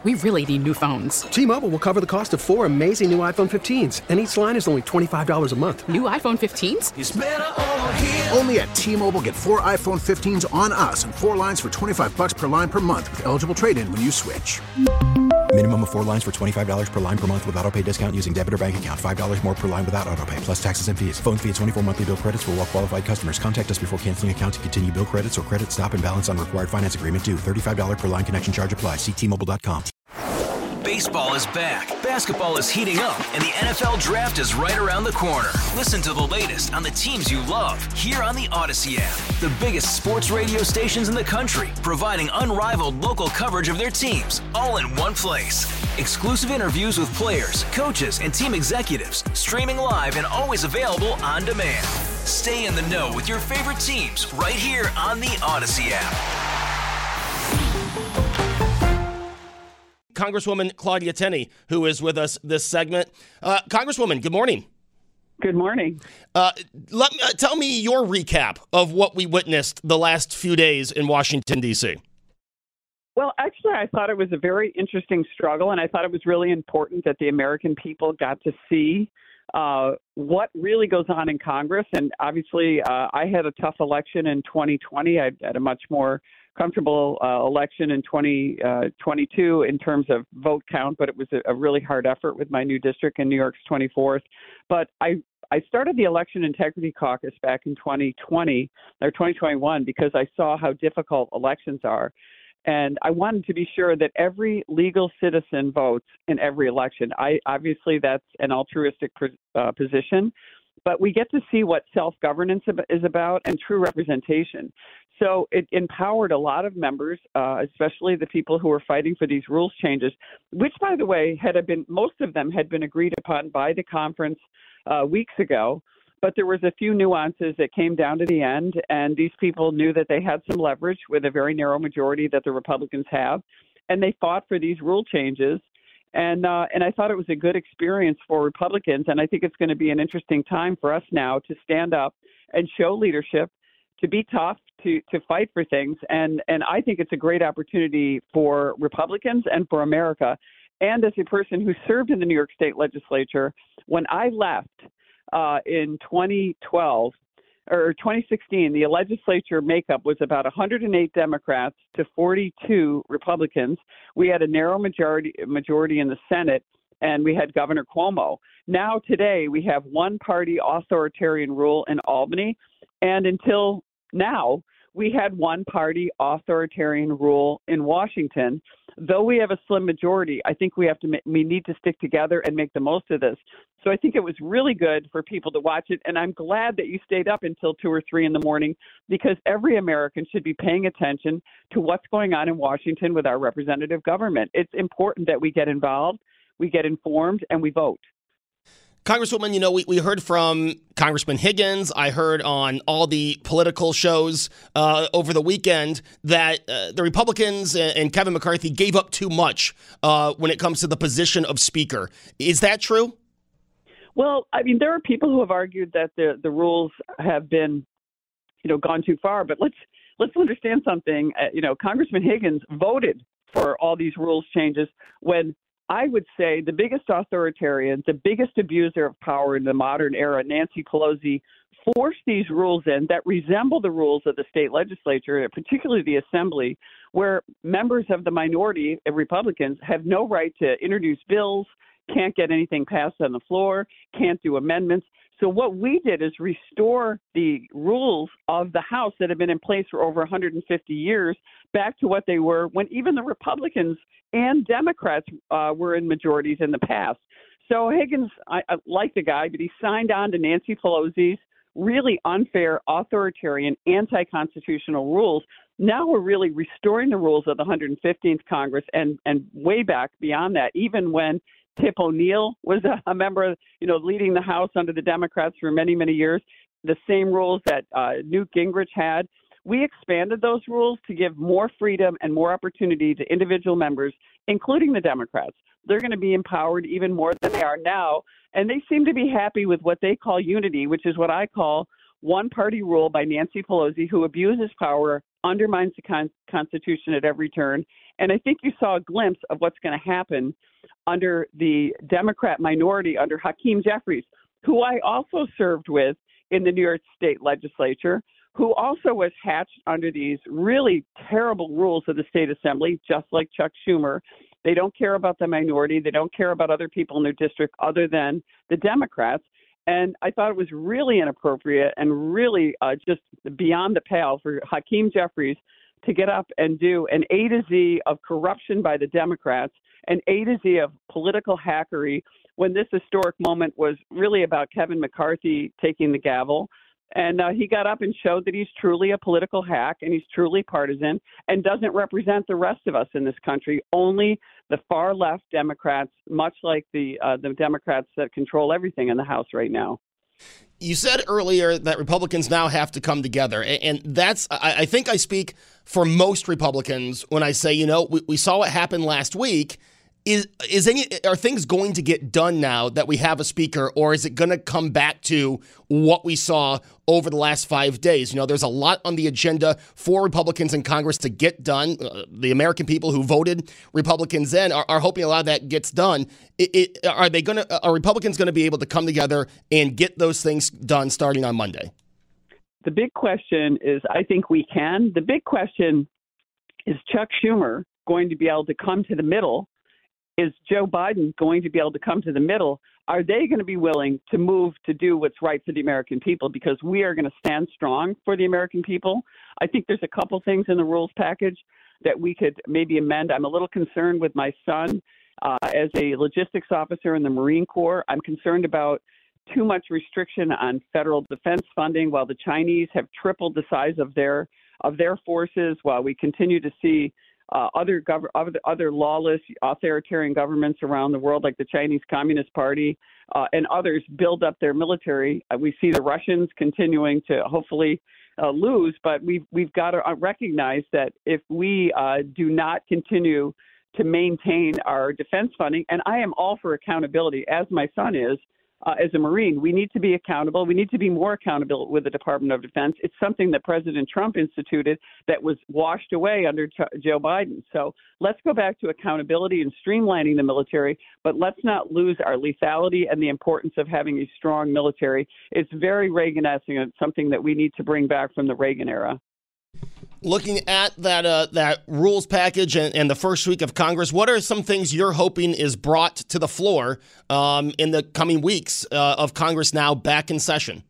We really need new phones. T-Mobile will cover the cost of 4 amazing new iPhone 15s, and each line is only $25 a month. New iPhone 15s? It's better over here. Only at T-Mobile, get 4 iPhone 15s on us and 4 lines for $25 per line per month with eligible trade-in when you switch. Minimum of 4 lines for $25 per line per month with autopay discount using debit or bank account. $5 more per line without autopay, plus taxes and fees. Phone fee at 24 monthly bill credits for well-qualified customers. Contact us before canceling account to continue bill credits or credit stop and balance on required finance agreement due. $35 per line connection charge applies. See T-Mobile.com. Baseball is back, basketball is heating up, and the NFL Draft is right around the corner. Listen to the latest on the teams you love here on the Odyssey app. The biggest sports radio stations in the country, providing unrivaled local coverage of their teams, all in one place. Exclusive interviews with players, coaches, and team executives, streaming live and always available on demand. Stay in the know with your favorite teams right here on the Odyssey app. Congresswoman Claudia Tenney, who is with us this segment. Congresswoman, good morning. Good morning. Tell me your recap of what we witnessed the last few days in Washington, D.C. Well, actually, I thought it was a very interesting struggle, and I thought it was really important that the American people got to see what really goes on in Congress. And obviously, I had a tough election in 2020. I had a much more comfortable election in 2022 in terms of vote count, but it was a really hard effort with my new district in New York's 24th. But I started the Election Integrity Caucus back in 2020 or 2021 because I saw how difficult elections are. And I wanted to be sure that every legal citizen votes in every election. Obviously, that's an altruistic position, but we get to see what self-governance is about and true representation. So it empowered a lot of members, especially the people who were fighting for these rules changes, which, by the way, most of them had been agreed upon by the conference weeks ago. But there was a few nuances that came down to the end, and these people knew that they had some leverage with a very narrow majority that the Republicans have, and they fought for these rule changes. And I thought it was a good experience for Republicans, and I think it's going to be an interesting time for us now to stand up and show leadership, to be tough, to fight for things. And I think it's a great opportunity for Republicans and for America. And as a person who served in the New York State Legislature, when I left in 2012 or 2016, the legislature makeup was about 108 Democrats to 42 Republicans. We had a narrow majority in the Senate, and we had Governor Cuomo. Now today we have one-party authoritarian rule in Albany, and until now we had one-party authoritarian rule in Washington. Though we have a slim majority, I think we need to stick together and make the most of this. So I think it was really good for people to watch it, and I'm glad that you stayed up until 2 or 3 in the morning, because every American should be paying attention to what's going on in Washington with our representative government. It's important that we get involved, we get informed, and we vote. Congresswoman, we heard from Congressman Higgins. I heard on all the political shows over the weekend that the Republicans and Kevin McCarthy gave up too much when it comes to the position of Speaker. Is that true? Well, I mean, there are people who have argued that the rules have been, gone too far. But let's understand something. Congressman Higgins voted for all these rules changes when I would say the biggest authoritarian, the biggest abuser of power in the modern era, Nancy Pelosi, forced these rules in that resemble the rules of the state legislature, particularly the assembly, where members of the minority of Republicans have no right to introduce bills, can't get anything passed on the floor, can't do amendments. So what we did is restore the rules of the House that have been in place for over 150 years back to what they were when even the Republicans and Democrats were in majorities in the past. So Higgins, I like the guy, but he signed on to Nancy Pelosi's really unfair, authoritarian, anti-constitutional rules. Now we're really restoring the rules of the 115th Congress and way back beyond that, even when Tip O'Neill was a member, leading the House under the Democrats for many, many years, the same rules that Newt Gingrich had. We expanded those rules to give more freedom and more opportunity to individual members, including the Democrats. They're going to be empowered even more than they are now, and they seem to be happy with what they call unity, which is what I call one-party rule by Nancy Pelosi, who abuses power undermines the Constitution at every turn. And I think you saw a glimpse of what's going to happen under the Democrat minority under Hakeem Jeffries, who I also served with in the New York State legislature, who also was hatched under these really terrible rules of the state assembly, just like Chuck Schumer. They don't care about the minority. They don't care about other people in their district other than the Democrats. And I thought it was really inappropriate and really just beyond the pale for Hakeem Jeffries to get up and do an A to Z of corruption by the Democrats, an A to Z of political hackery, when this historic moment was really about Kevin McCarthy taking the gavel. And he got up and showed that he's truly a political hack and he's truly partisan and doesn't represent the rest of us in this country, only the far left Democrats, much like the Democrats that control everything in the House right now. You said earlier that Republicans now have to come together. And that's, I think I speak for most Republicans when I say, you know, we saw what happened last week. Are things going to get done now that we have a speaker, or is it going to come back to what we saw over the last 5 days? You know, there's a lot on the agenda for Republicans in Congress to get done. The American people who voted Republicans in are hoping a lot of that gets done. Are Republicans going to be able to come together and get those things done starting on Monday? The big question is, I think we can. The big question is Chuck Schumer going to be able to come to the middle? Is Joe Biden going to be able to come to the middle? Are they going to be willing to move to do what's right for the American people? Because we are going to stand strong for the American people. I think there's a couple things in the rules package that we could maybe amend. I'm a little concerned with my son as a logistics officer in the Marine Corps. I'm concerned about too much restriction on federal defense funding while the Chinese have tripled the size of their forces, while we continue to see other lawless authoritarian governments around the world, like the Chinese Communist Party and others, build up their military. We see the Russians continuing to hopefully lose, but we've got to recognize that if we do not continue to maintain our defense funding, and I am all for accountability, as my son is, as a Marine, we need to be accountable. We need to be more accountable with the Department of Defense. It's something that President Trump instituted that was washed away under Joe Biden. So let's go back to accountability and streamlining the military, but let's not lose our lethality and the importance of having a strong military. It's very Reagan-esque, and it's something that we need to bring back from the Reagan era. Looking at that rules package and the first week of Congress, what are some things you're hoping is brought to the floor in the coming weeks of Congress now back in session?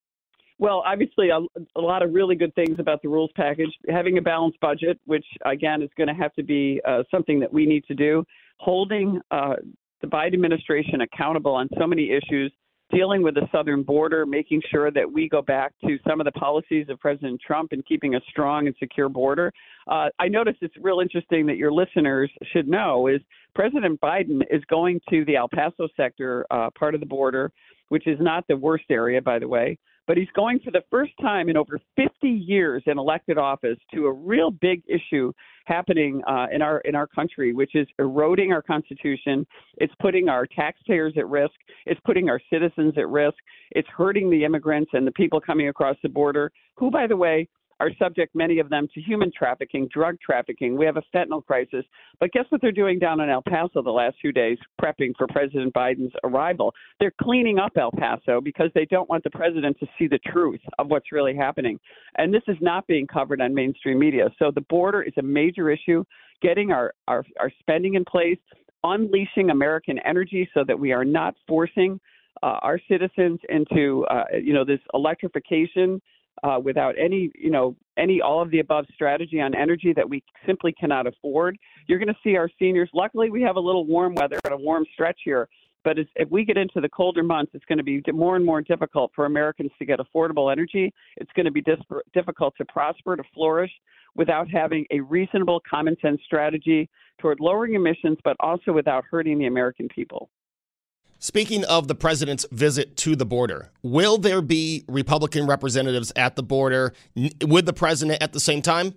Well, obviously, a lot of really good things about the rules package. Having a balanced budget, which, again, is going to have to be something that we need to do. Holding the Biden administration accountable on so many issues. Dealing with the southern border, making sure that we go back to some of the policies of President Trump and keeping a strong and secure border. I noticed it's real interesting that your listeners should know is President Biden is going to the El Paso sector part of the border, which is not the worst area, by the way, but he's going for the first time in over 50 years in elected office to a real big issue happening in our country, which is eroding our Constitution. It's putting our taxpayers at risk. It's putting our citizens at risk. It's hurting the immigrants and the people coming across the border, who, by the way, are subject, many of them, to human trafficking, drug trafficking. We have a fentanyl crisis. But guess what they're doing down in El Paso the last few days, prepping for President Biden's arrival? They're cleaning up El Paso because they don't want the president to see the truth of what's really happening. And this is not being covered on mainstream media. So the border is a major issue. Getting our spending in place, unleashing American energy so that we are not forcing our citizens into this electrification without any all of the above strategy on energy that we simply cannot afford. You're going to see our seniors. Luckily, we have a little warm weather and a warm stretch here. But if we get into the colder months, it's going to be more and more difficult for Americans to get affordable energy. It's going to be difficult to prosper, to flourish, without having a reasonable common sense strategy toward lowering emissions, but also without hurting the American people. Speaking of the president's visit to the border, will there be Republican representatives at the border with the president at the same time?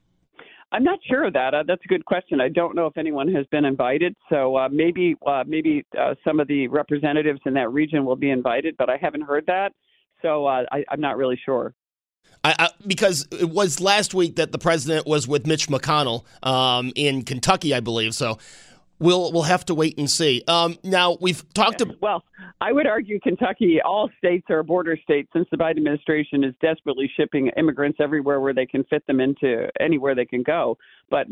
I'm not sure of that. That's a good question. I don't know if anyone has been invited. So maybe some of the representatives in that region will be invited, but I haven't heard that. So I'm not really sure. Because it was last week that the president was with Mitch McConnell in Kentucky, I believe. So we'll have to wait and see. Now, we've talked about... Well, I would argue Kentucky, all states are border states since the Biden administration is desperately shipping immigrants everywhere where they can fit them into anywhere they can go. But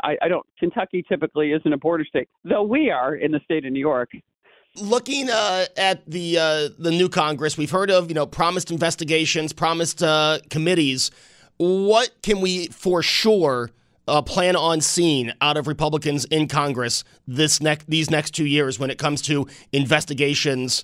Kentucky typically isn't a border state, though we are in the state of New York. Looking at the new Congress, we've heard of, promised investigations, promised committees. What can we for sure plan on seeing out of Republicans in Congress these next 2 years when it comes to investigations,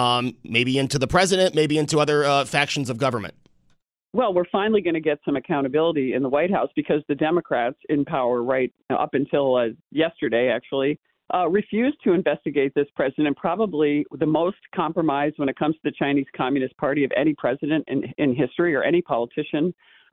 maybe into the president, maybe into other factions of government? Well, we're finally going to get some accountability in the White House because the Democrats in power right up until yesterday, actually, refused to investigate this president, probably the most compromised when it comes to the Chinese Communist Party of any president in history or any politician,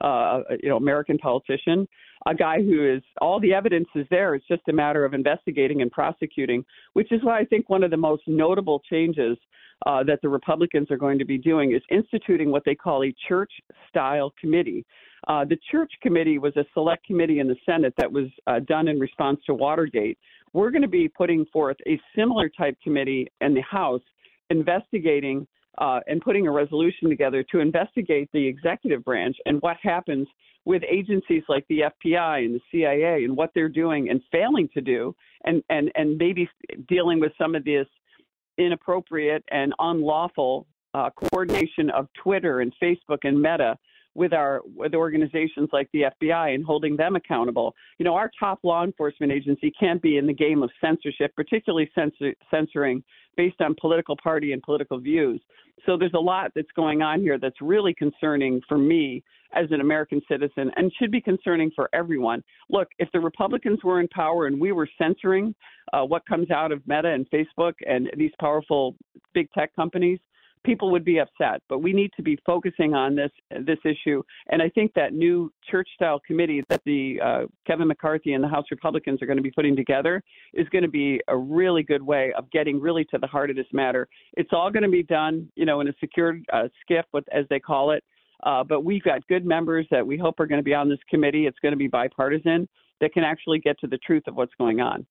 American politician, a guy who is, all the evidence is there. It's just a matter of investigating and prosecuting, which is why I think one of the most notable changes that the Republicans are going to be doing is instituting what they call a church-style committee. The Church Committee was a select committee in the Senate that was done in response to Watergate. We're going to be putting forth a similar type committee in the House, investigating and putting a resolution together to investigate the executive branch and what happens with agencies like the FBI and the CIA and what they're doing and failing to do, and maybe dealing with some of this inappropriate and unlawful coordination of Twitter and Facebook and Meta with organizations like the FBI and holding them accountable. Our top law enforcement agency can't be in the game of censorship, particularly censoring based on political party and political views. So there's a lot that's going on here that's really concerning for me as an American citizen and should be concerning for everyone. Look, if the Republicans were in power and we were censoring what comes out of Meta and Facebook and these powerful big tech companies, people would be upset. But we need to be focusing on this issue. And I think that new church-style committee that the Kevin McCarthy and the House Republicans are going to be putting together is going to be a really good way of getting really to the heart of this matter. It's all going to be done, in a secured SCIF, as they call it. But we've got good members that we hope are going to be on this committee. It's going to be bipartisan that can actually get to the truth of what's going on.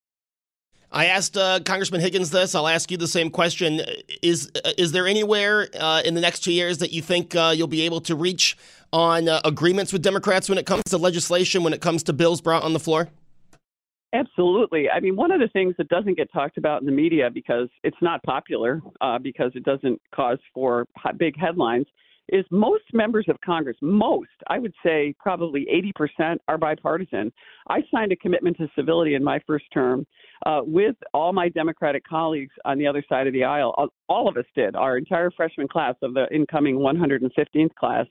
I asked Congressman Higgins this. I'll ask you the same question. Is there anywhere in the next 2 years that you think you'll be able to reach on agreements with Democrats when it comes to legislation, when it comes to bills brought on the floor? Absolutely. I mean, one of the things that doesn't get talked about in the media because it's not popular, because it doesn't cause for big headlines, is most members of Congress, I would say probably 80% are bipartisan. I signed a commitment to civility in my first term with all my Democratic colleagues on the other side of the aisle. All of us did, our entire freshman class of the incoming 115th class,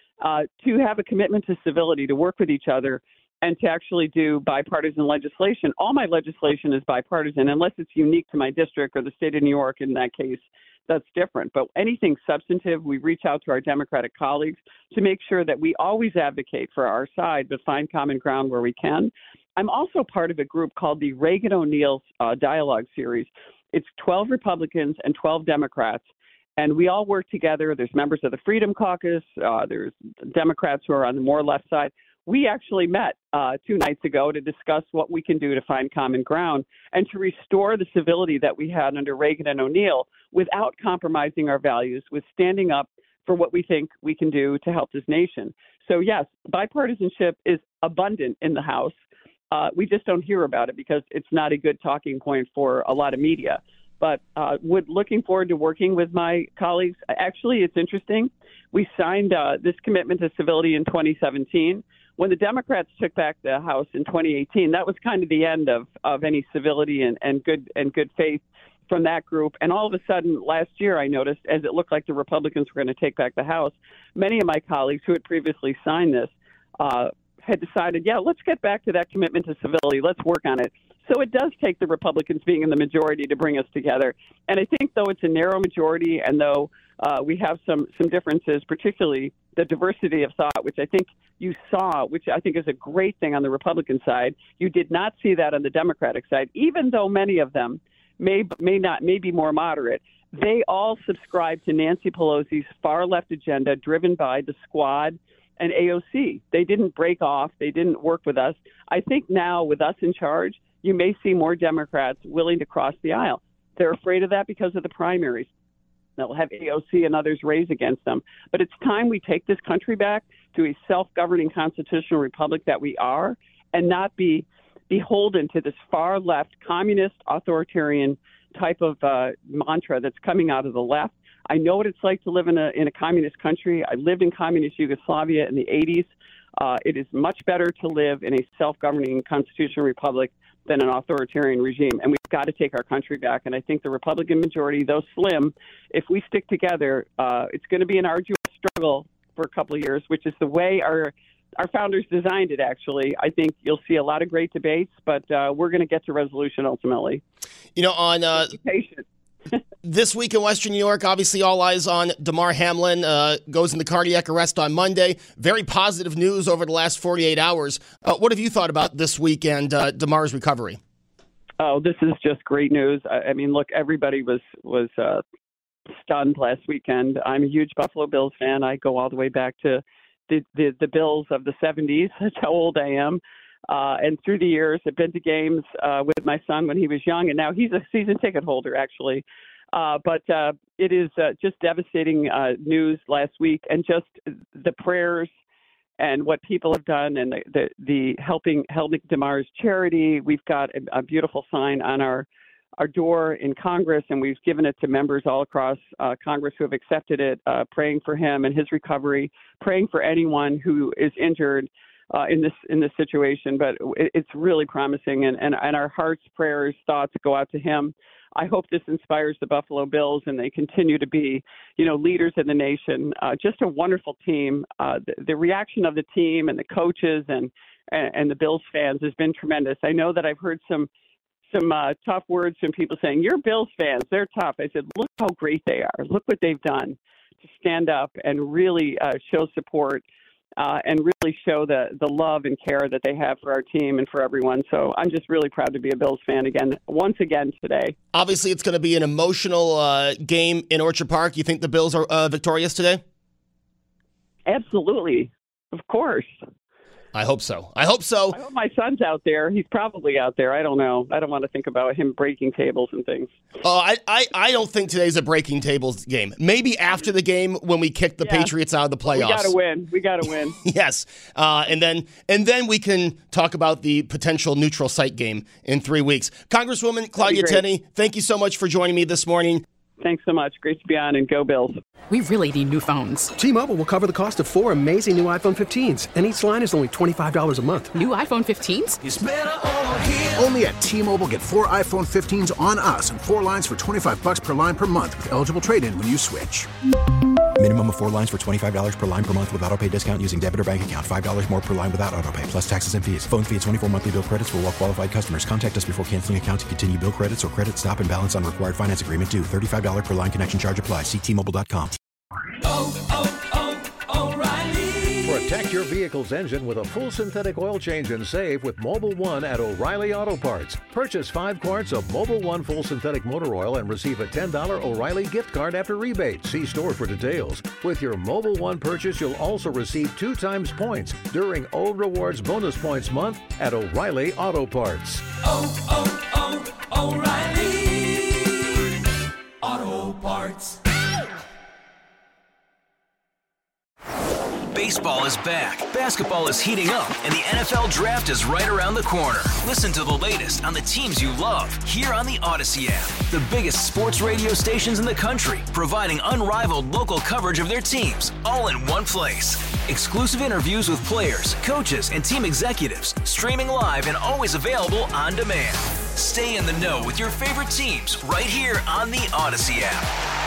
to have a commitment to civility, to work with each other, and to actually do bipartisan legislation. All my legislation is bipartisan, unless it's unique to my district or the state of New York. In that case, that's different. But anything substantive, we reach out to our Democratic colleagues to make sure that we always advocate for our side, but find common ground where we can. I'm also part of a group called the Reagan O'Neill Dialogue Series. It's 12 Republicans and 12 Democrats, and we all work together. There's members of the Freedom Caucus. There's Democrats who are on the more left side. We actually met 2 nights ago to discuss what we can do to find common ground and to restore the civility that we had under Reagan and O'Neill without compromising our values, with standing up for what we think we can do to help this nation. So, yes, bipartisanship is abundant in the House. We just don't hear about it because it's not a good talking point for a lot of media. But looking forward to working with my colleagues. Actually, it's interesting. We signed this commitment to civility in 2017. When the Democrats took back the House in 2018, that was kind of the end of any civility and good faith from that group. And all of a sudden, last year, I noticed, as it looked like the Republicans were going to take back the House, many of my colleagues who had previously signed this had decided, let's get back to that commitment to civility. Let's work on it. So it does take the Republicans being in the majority to bring us together. And I think, though it's a narrow majority, and though we have some differences, particularly the diversity of thought, which I think you saw, which I think is a great thing on the Republican side. You did not see that on the Democratic side, even though many of them may be more moderate. They all subscribe to Nancy Pelosi's far left agenda driven by the Squad and AOC. They didn't break off. They didn't work with us. I think now with us in charge, you may see more Democrats willing to cross the aisle. They're afraid of that because of the primaries. They'll have AOC and others raise against them. But it's time we take this country back to a self-governing constitutional republic that we are, and not be beholden to this far-left, communist, authoritarian type of mantra that's coming out of the left. I know what it's like to live in a communist country. I lived in communist Yugoslavia in the 80s. It is much better to live in a self-governing constitutional republic than an authoritarian regime. And we've got to take our country back. And I think the Republican majority, though slim, if we stick together, it's going to be an arduous struggle for a couple of years, which is the way our founders designed it, actually. I think you'll see a lot of great debates, but we're going to get to resolution ultimately. You know, on be patient. This week in Western New York, obviously all eyes on Damar Hamlin, goes into cardiac arrest on Monday. Very positive news over the last 48 hours. What have you thought about this week and Damar's recovery? Oh, this is just great news. I mean, look, everybody was stunned last weekend. I'm a huge Buffalo Bills fan. I go all the way back to the Bills of the 70s. That's how old I am. And through the years, I've been to games with my son when he was young, and now he's a season ticket holder, actually. But it is just devastating news last week, and just the prayers and what people have done, and the helping Damar's charity. We've got a beautiful sign on our door in Congress, and we've given it to members all across Congress who have accepted it, praying for him and his recovery, praying for anyone who is injured in this situation. But it's really promising, and our hearts, prayers, thoughts go out to him. I hope this inspires the Buffalo Bills, and they continue to be, leaders in the nation. Just a wonderful team. The reaction of the team and the coaches and the Bills fans has been tremendous. I know that I've heard some tough words from people saying, "You're Bills fans, they're tough." I said, look how great they are. Look what they've done to stand up and really show support and really show the love and care that they have for our team and for everyone. So I'm just really proud to be a Bills fan once again today. Obviously, it's going to be an emotional game in Orchard Park. You think the Bills are victorious today? Absolutely. Of course. I hope so. I hope my son's out there. He's probably out there. I don't know. I don't want to think about him breaking tables and things. I don't think today's a breaking tables game. Maybe after the game when we kick the Patriots out of the playoffs. We got to win. Yes. And then we can talk about the potential neutral site game in 3 weeks. Congresswoman Claudia Tenney, thank you so much for joining me this morning. Thanks so much. Great to be on, and go Bills. We really need new phones. T-Mobile will cover the cost of 4 amazing new iPhone 15s, and each line is only $25 a month. New iPhone 15s? It's better over here. Only at T-Mobile, get 4 iPhone 15s on us and 4 lines for $25 per line per month with eligible trade-in when you switch. Minimum of 4 lines for $25 per line per month with autopay discount using debit or bank account. $5 more per line without autopay, plus taxes and fees. Phone fee at 24 monthly bill credits for well-qualified customers. Contact us before canceling account to continue bill credits or credit stop and balance on required finance agreement due. $35 per line connection charge applies. See T-Mobile.com. O'Reilly. Protect your vehicle's engine with a full synthetic oil change and save with Mobil 1 at O'Reilly Auto Parts. Purchase 5 quarts of Mobil 1 full synthetic motor oil and receive a $10 O'Reilly gift card after rebate. See store for details. With your Mobil 1 purchase, you'll also receive 2 times points during O Rewards Bonus Points Month at O'Reilly Auto Parts. O'Reilly Auto Parts. Baseball is back, basketball is heating up, and the NFL Draft is right around the corner. Listen to the latest on the teams you love here on the Odyssey app. The biggest sports radio stations in the country, providing unrivaled local coverage of their teams, all in one place. Exclusive interviews with players, coaches, and team executives, streaming live and always available on demand. Stay in the know with your favorite teams right here on the Odyssey app.